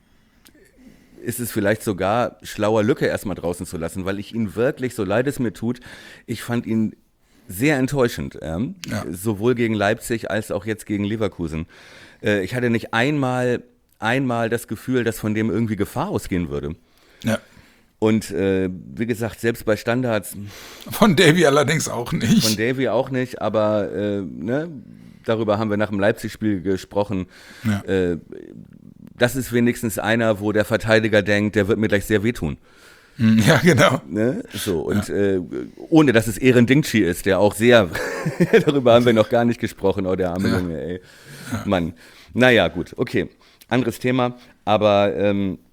ist es vielleicht sogar schlauer, Lücke erstmal draußen zu lassen, weil ich ihn wirklich, so leid es mir tut, ich fand ihn sehr enttäuschend, sowohl gegen Leipzig als auch jetzt gegen Leverkusen. Ich hatte nicht einmal das Gefühl, dass von dem irgendwie Gefahr ausgehen würde. Ja. Und wie gesagt, selbst bei Standards. Von Davy allerdings auch nicht. Von Davy auch nicht, aber darüber haben wir nach dem Leipzig-Spiel gesprochen. Ja. Das ist wenigstens einer, wo der Verteidiger denkt, der wird mir gleich sehr wehtun. Ja, genau. Ne? So, und ohne dass es Eren Dingchi ist, der auch sehr, darüber haben wir noch gar nicht gesprochen, der arme Junge, ey. Ja. Mann. Naja, gut, okay. Anderes Thema, aber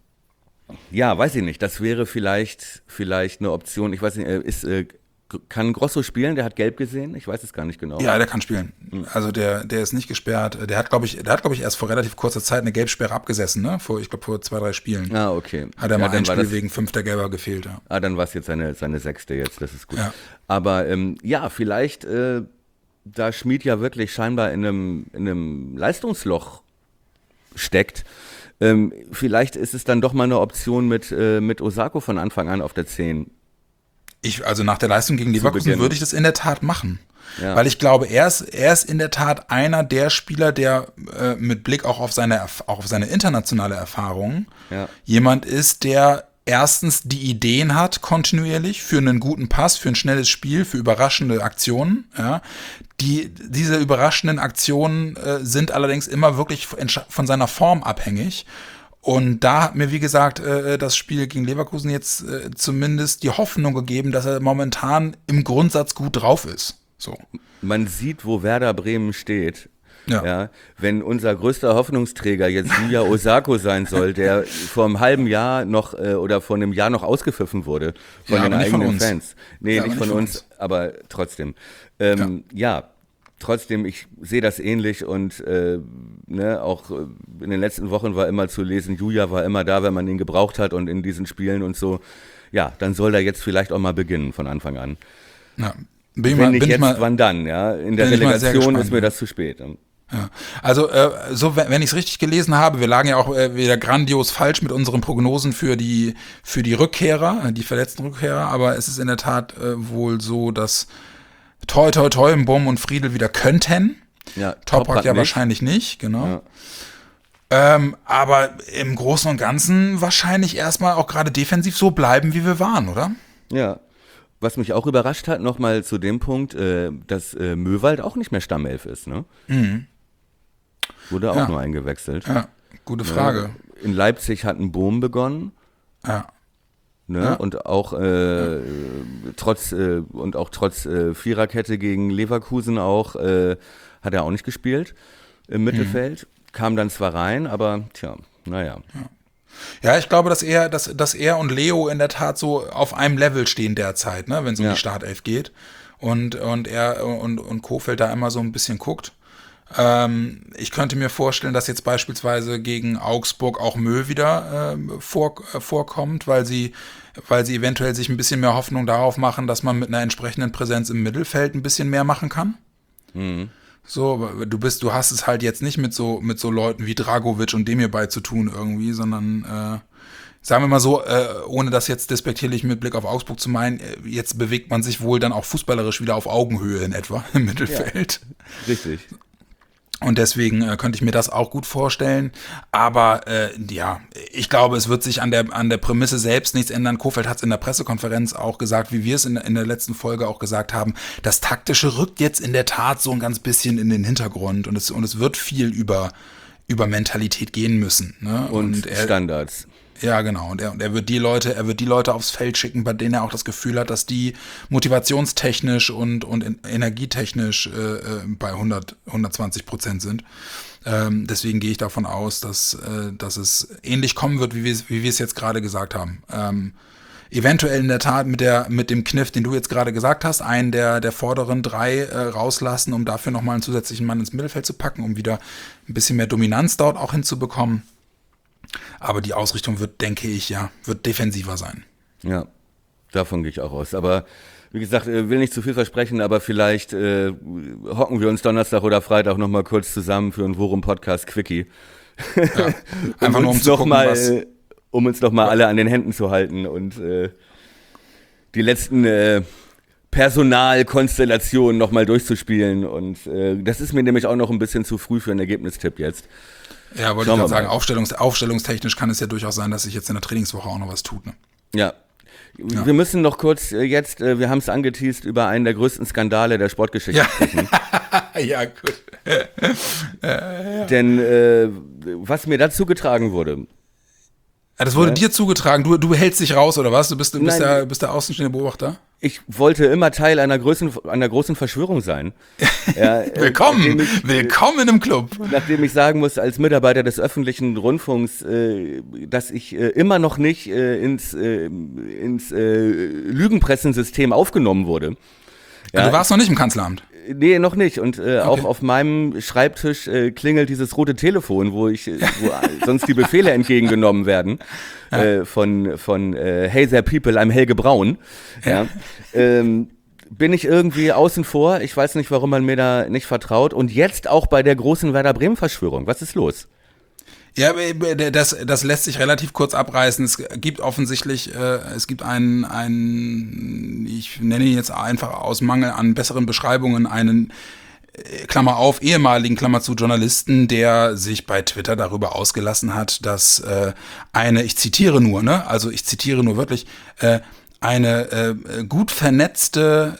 ja, weiß ich nicht, das wäre vielleicht eine Option. Ich weiß nicht, kann Grosso spielen? Der hat gelb gesehen? Ich weiß es gar nicht genau. Ja, der kann spielen. Also der ist nicht gesperrt. Der hat, glaube ich, erst vor relativ kurzer Zeit eine Gelbsperre abgesessen, ne? Vor 2-3 Spielen. Ah, okay. Hat er mal ein Spiel wegen 5. Gelber gefehlt, ja. Ah, dann war es jetzt seine 6. jetzt, das ist gut. Ja. Aber ja, vielleicht, da Schmid ja wirklich scheinbar in einem Leistungsloch steckt, vielleicht ist es dann doch mal eine Option mit Osako von Anfang an auf der 10. Also nach der Leistung gegen Leverkusen würde ich das in der Tat machen. Ja. Weil ich glaube, er ist in der Tat einer der Spieler, der mit Blick auch auf seine internationale Erfahrung jemand ist, der erstens die Ideen hat, kontinuierlich, für einen guten Pass, für ein schnelles Spiel, für überraschende Aktionen. Ja. Diese überraschenden Aktionen sind allerdings immer wirklich von seiner Form abhängig. Und da hat mir, wie gesagt, das Spiel gegen Leverkusen jetzt zumindest die Hoffnung gegeben, dass er momentan im Grundsatz gut drauf ist. So. Man sieht, wo Werder Bremen steht. Ja. Ja, wenn unser größter Hoffnungsträger jetzt Yuya Osako sein soll, der vor einem halben Jahr noch oder vor einem Jahr noch ausgepfiffen wurde von den eigenen Fans. Nee, nicht von uns, aber trotzdem. Ja, trotzdem, ich sehe das ähnlich und auch in den letzten Wochen war immer zu lesen, Yuya war immer da, wenn man ihn gebraucht hat und in diesen Spielen und so. Ja, dann soll er jetzt vielleicht auch mal beginnen von Anfang an. Ja. Wenn nicht jetzt, wann dann? Ja, in der Relegation ist mir das zu spät. Ja. Also so, wenn ich es richtig gelesen habe, wir lagen ja auch wieder grandios falsch mit unseren Prognosen für die Rückkehrer, die verletzten Rückkehrer, aber es ist in der Tat wohl so, dass toi toi toi Mbom und Friedel wieder könnten. Ja, Toprak ja wahrscheinlich nicht, genau. Ja. Aber im Großen und Ganzen wahrscheinlich erstmal auch gerade defensiv so bleiben, wie wir waren, oder? Ja. Was mich auch überrascht hat, nochmal zu dem Punkt, dass Möwald auch nicht mehr Stammelf ist, ne? Mhm. Wurde auch nur eingewechselt. Ja, gute Frage. In Leipzig hat ein Boom begonnen. Ja. Ne? Ja. Und auch trotz Viererkette gegen Leverkusen auch hat er auch nicht gespielt im Mittelfeld. Kam dann zwar rein, aber naja. Ja, ich glaube, dass er und Leo in der Tat so auf einem Level stehen derzeit, ne, wenn es um die Startelf geht. Und er und Kohfeldt da immer so ein bisschen guckt. Ich könnte mir vorstellen, dass jetzt beispielsweise gegen Augsburg auch Mö wieder vorkommt, weil sie eventuell sich ein bisschen mehr Hoffnung darauf machen, dass man mit einer entsprechenden Präsenz im Mittelfeld ein bisschen mehr machen kann. Mhm. So, du hast es halt jetzt nicht mit so Leuten wie Dragovic und dem hierbei zu tun irgendwie, sondern sagen wir mal so, ohne das jetzt despektierlich mit Blick auf Augsburg zu meinen, jetzt bewegt man sich wohl dann auch fußballerisch wieder auf Augenhöhe in etwa im Mittelfeld. Ja, richtig. Und deswegen könnte ich mir das auch gut vorstellen. Aber ich glaube, es wird sich an der Prämisse selbst nichts ändern. Kohfeldt hat es in der Pressekonferenz auch gesagt, wie wir es in der letzten Folge auch gesagt haben. Das Taktische rückt jetzt in der Tat so ein ganz bisschen in den Hintergrund. Und es wird viel über Mentalität gehen müssen. Ne? Und Standards. Ja, genau. Und er wird die Leute aufs Feld schicken, bei denen er auch das Gefühl hat, dass die motivationstechnisch und energietechnisch bei 120% sind. Deswegen gehe ich davon aus, dass es ähnlich kommen wird, wie wir es jetzt gerade gesagt haben. Eventuell in der Tat mit dem Kniff, den du jetzt gerade gesagt hast, einen der vorderen drei rauslassen, um dafür nochmal einen zusätzlichen Mann ins Mittelfeld zu packen, um wieder ein bisschen mehr Dominanz dort auch hinzubekommen. Aber die Ausrichtung wird, denke ich, wird defensiver sein. Ja, davon gehe ich auch aus. Aber wie gesagt, will nicht zu viel versprechen, aber vielleicht hocken wir uns Donnerstag oder Freitag nochmal kurz zusammen für einen Worum-Podcast-Quickie. Ja, einfach nur um zu gucken, um uns noch mal alle an den Händen zu halten und die letzten Personalkonstellationen noch mal durchzuspielen. Und das ist mir nämlich auch noch ein bisschen zu früh für einen Ergebnistipp jetzt. Ja, wollte ich gerade sagen, aufstellungstechnisch kann es ja durchaus sein, dass sich jetzt in der Trainingswoche auch noch was tut. Ne? Ja. Wir müssen noch kurz jetzt, wir haben es angeteast, über einen der größten Skandale der Sportgeschichte sprechen. Ja, gut. Denn was mir dazu getragen wurde. Ja, das wurde dir zugetragen, du hältst dich raus, oder was? Du bist der außenstehende Beobachter? Ich wollte immer Teil einer großen Verschwörung sein. Ja, Willkommen im Club. Nachdem ich sagen muss, als Mitarbeiter des öffentlichen Rundfunks, dass ich immer noch nicht ins Lügenpressensystem aufgenommen wurde. Ja, du warst noch nicht im Kanzleramt? Nee, noch nicht. Und auch auf meinem Schreibtisch klingelt dieses rote Telefon, wo sonst die Befehle entgegengenommen werden von Hey there people, I'm Helge Braun. Ja. Bin ich irgendwie außen vor. Ich weiß nicht, warum man mir da nicht vertraut. Und jetzt auch bei der großen Werder Bremen-Verschwörung. Was ist los? Ja, das lässt sich relativ kurz abreißen. Es gibt offensichtlich, einen, ich nenne ihn jetzt einfach aus Mangel an besseren Beschreibungen, einen, Klammer auf, ehemaligen, Klammer zu, Journalisten, der sich bei Twitter darüber ausgelassen hat, dass ich zitiere nur wörtlich, eine gut vernetzte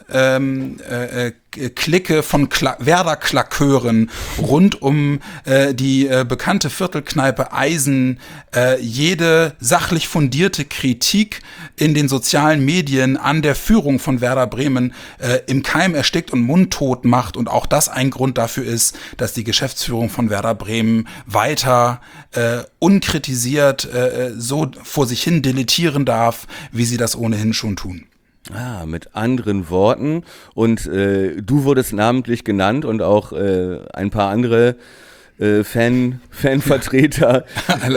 Clique von Werder-Klakeuren rund um die bekannte Viertelkneipe Eisen jede sachlich fundierte Kritik in den sozialen Medien an der Führung von Werder Bremen im Keim erstickt und mundtot macht, und auch das ein Grund dafür ist, dass die Geschäftsführung von Werder Bremen weiter unkritisiert so vor sich hin dilettieren darf, wie sie das ohnehin schon tun. Mit anderen Worten, und du wurdest namentlich genannt und auch ein paar andere Fanvertreter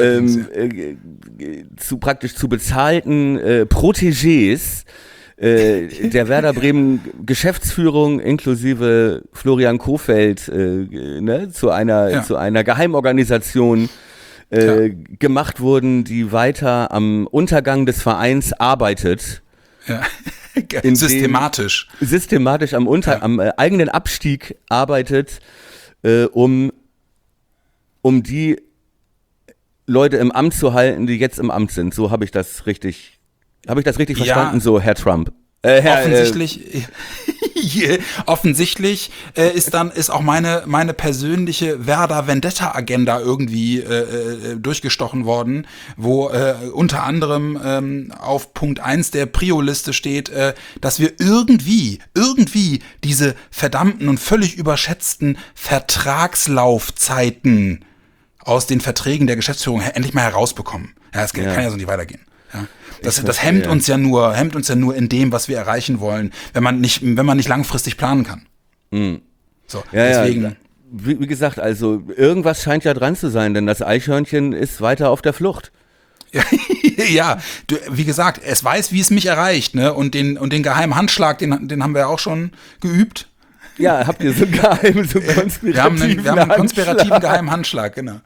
zu bezahlten Protégés der Werder Bremen Geschäftsführung inklusive Florian Kohfeldt zu einer Geheimorganisation gemacht wurden, die weiter am Untergang des Vereins arbeitet. Ja. Systematisch am eigenen Abstieg arbeitet, um die Leute im Amt zu halten, die jetzt im Amt sind. So habe ich das richtig verstanden, so Herr Trump. Offensichtlich. Offensichtlich ist auch meine persönliche Werder-Vendetta-Agenda irgendwie durchgestochen worden, wo unter anderem auf Punkt 1 der Prio-Liste steht, dass wir irgendwie diese verdammten und völlig überschätzten Vertragslaufzeiten aus den Verträgen der Geschäftsführung endlich mal herausbekommen. Ja, das kann ja so nicht weitergehen. Ja. Das hemmt uns ja nur in dem, was wir erreichen wollen, wenn man nicht langfristig planen kann. Mhm. So, deswegen. Ja. Wie gesagt, also irgendwas scheint ja dran zu sein, denn das Eichhörnchen ist weiter auf der Flucht. Ja, wie gesagt, es weiß, wie es mich erreicht, ne? Und den geheimen Handschlag, den haben wir ja auch schon geübt. Ja, habt ihr so einen Wir haben einen konspirativen geheimen Handschlag, genau.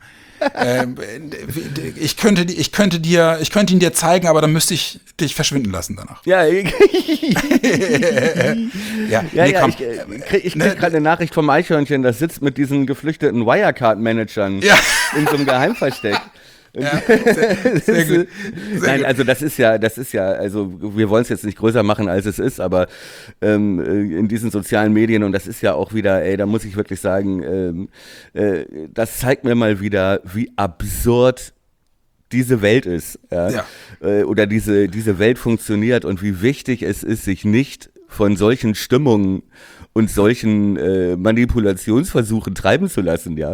Ich könnte ihn dir zeigen, aber dann müsste ich dich verschwinden lassen danach. Ja, komm. Ich krieg gerade eine Nachricht vom Eichhörnchen, das sitzt mit diesen geflüchteten Wirecard-Managern in so einem Geheimversteck. Ja, sehr gut. Nein, also das ist ja, also wir wollen es jetzt nicht größer machen, als es ist, aber in diesen sozialen Medien, und das ist ja auch wieder, da muss ich wirklich sagen, das zeigt mir mal wieder, wie absurd diese Welt ist, oder diese Welt funktioniert und wie wichtig es ist, sich nicht von solchen Stimmungen und solchen Manipulationsversuchen treiben zu lassen, ja.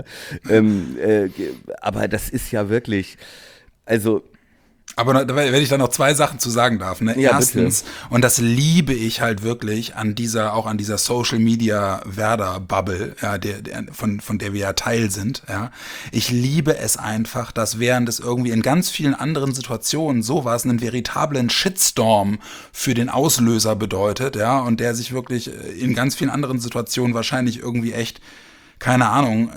Aber das ist ja wirklich, also. Aber wenn ich da noch zwei Sachen zu sagen darf, ne? Ja, Erstens, bitte. und das liebe ich halt wirklich an dieser Social Media Werder Bubble, ja, von der wir ja Teil sind, ja. Ich liebe es einfach, dass während es irgendwie in ganz vielen anderen Situationen sowas einen veritablen Shitstorm für den Auslöser bedeutet, ja, und der sich wirklich in ganz vielen anderen Situationen wahrscheinlich irgendwie echt, keine Ahnung,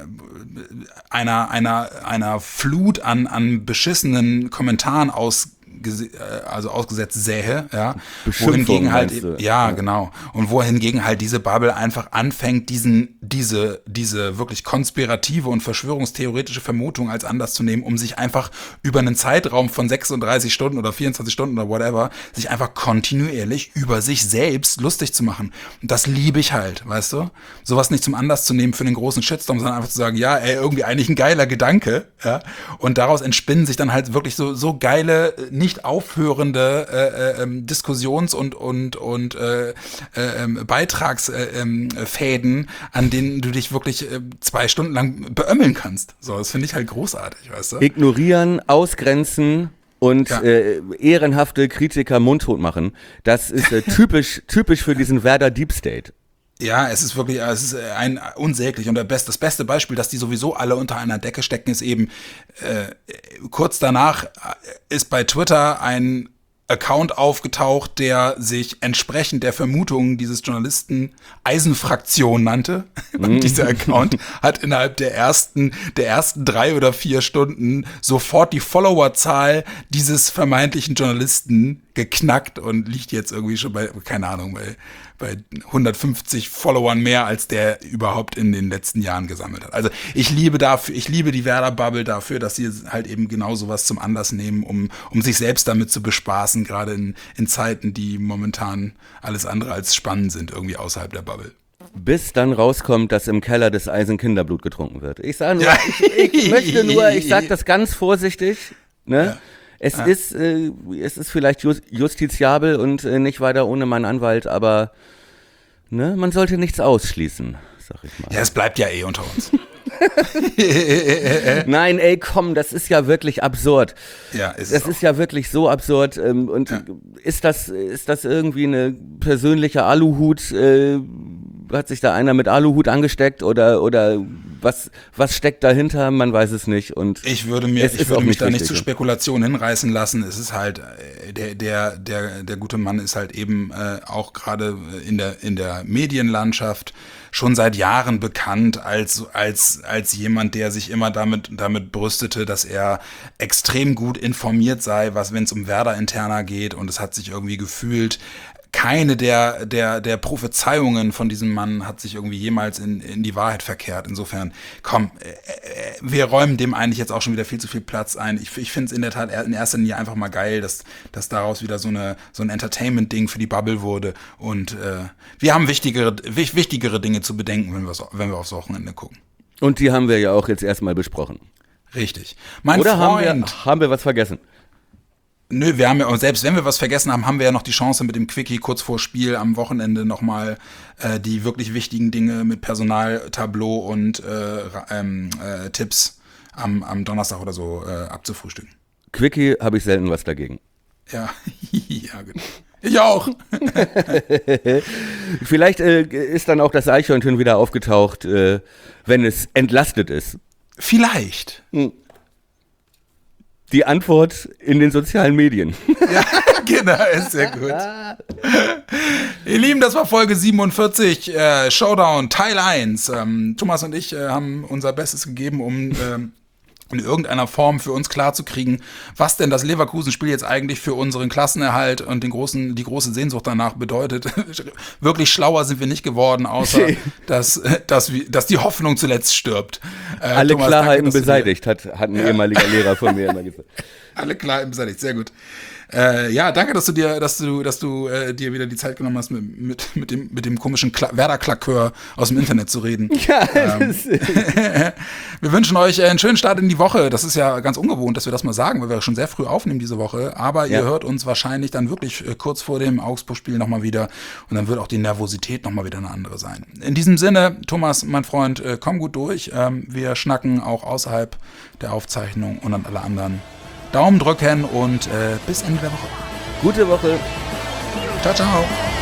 einer Flut an beschissenen Kommentaren ausgesetzt sähe, ja, wohingegen halt, genau, und wohingegen halt diese Bubble einfach anfängt, diese wirklich konspirative und verschwörungstheoretische Vermutung als Anlass zu nehmen, um sich einfach über einen Zeitraum von 36 Stunden oder 24 Stunden oder whatever, sich einfach kontinuierlich über sich selbst lustig zu machen. Und das liebe ich halt, weißt du? Sowas nicht zum Anlass zu nehmen für den großen Shitstorm, sondern einfach zu sagen, ja, irgendwie eigentlich ein geiler Gedanke, ja, und daraus entspinnen sich dann halt wirklich so geile, nicht aufhörende Diskussions- und Beitragsfäden, an denen du dich wirklich 2 Stunden lang beömmeln kannst. So, das finde ich halt großartig, weißt du? Ignorieren, ausgrenzen und ehrenhafte Kritiker mundtot machen. Das ist typisch für diesen Werder Deep State. Ja, es ist unsäglich. Und das beste Beispiel, dass die sowieso alle unter einer Decke stecken, ist eben, kurz danach ist bei Twitter ein Account aufgetaucht, der sich entsprechend der Vermutungen dieses Journalisten Eisenfraktion nannte. Und dieser Account hat innerhalb der ersten 3 oder 4 Stunden sofort die Followerzahl dieses vermeintlichen Journalisten geknackt und liegt jetzt irgendwie schon bei, keine Ahnung, bei 150 Followern mehr, als der überhaupt in den letzten Jahren gesammelt hat. Also ich liebe die Werder-Bubble dafür, dass sie halt eben genau sowas zum Anlass nehmen, um sich selbst damit zu bespaßen, gerade in Zeiten, die momentan alles andere als spannend sind, irgendwie außerhalb der Bubble. Bis dann rauskommt, dass im Keller des Eisen Kinderblut getrunken wird. Ich sage nur, ich sage das ganz vorsichtig, ne? Ja. Es ist vielleicht justiziabel und nicht weiter ohne meinen Anwalt, aber ne, man sollte nichts ausschließen, sag ich mal. Ja, es bleibt ja unter uns. Nein, komm, das ist ja wirklich absurd. Ja, ist das ist ja wirklich so absurd. Ist das irgendwie eine persönliche Aluhut? Hat sich da einer mit Aluhut angesteckt oder was steckt dahinter? Man weiß es nicht. Und ich würde mich da nicht zu Spekulationen hinreißen lassen. Es ist halt, der gute Mann ist halt eben auch gerade in der Medienlandschaft schon seit Jahren bekannt als jemand, der sich immer damit brüstete, dass er extrem gut informiert sei, wenn es um Werder-Interna geht, und es hat sich irgendwie gefühlt keine der Prophezeiungen von diesem Mann hat sich irgendwie jemals in die Wahrheit verkehrt. Insofern, komm, wir räumen dem eigentlich jetzt auch schon wieder viel zu viel Platz ein. Ich finde es in der Tat in erster Linie einfach mal geil, dass daraus wieder so ein Entertainment-Ding für die Bubble wurde. Und wir haben wichtigere Dinge zu bedenken, wenn wir aufs Wochenende gucken. Und die haben wir ja auch jetzt erstmal besprochen. Richtig. Oder haben wir was vergessen? Nö, wir haben ja, selbst wenn wir was vergessen haben, haben wir ja noch die Chance mit dem Quickie kurz vor Spiel am Wochenende nochmal die wirklich wichtigen Dinge mit Personaltableau und Tipps am Donnerstag oder so abzufrühstücken. Quickie habe ich selten was dagegen. Ja, ja, genau. Ich auch. Vielleicht ist dann auch das Eichhörnchen wieder aufgetaucht, wenn es entlastet ist. Vielleicht. Die Antwort in den sozialen Medien. Ja, genau, ist sehr gut. Ihr Lieben, das war Folge 47, Showdown, Teil 1. Thomas und ich haben unser Bestes gegeben, um in irgendeiner Form für uns klarzukriegen, was denn das Leverkusen-Spiel jetzt eigentlich für unseren Klassenerhalt und die große Sehnsucht danach bedeutet. Wirklich schlauer sind wir nicht geworden, außer dass die Hoffnung zuletzt stirbt. Alle Thomas, Klarheiten danke, beseitigt, hat ein ehemaliger Lehrer von mir immer gesagt. Alle Klarheiten beseitigt, sehr gut. Ja, danke, dass du dir wieder die Zeit genommen hast, mit dem komischen Werder-Klakör aus dem Internet zu reden. Ja, wir wünschen euch einen schönen Start in die Woche. Das ist ja ganz ungewohnt, dass wir das mal sagen, weil wir schon sehr früh aufnehmen diese Woche. Aber ihr hört uns wahrscheinlich dann wirklich kurz vor dem Augsburg-Spiel nochmal wieder. Und dann wird auch die Nervosität nochmal wieder eine andere sein. In diesem Sinne, Thomas, mein Freund, komm gut durch. Wir schnacken auch außerhalb der Aufzeichnung und an alle anderen. Daumen drücken und bis Ende der Woche. Gute Woche. Ciao, ciao.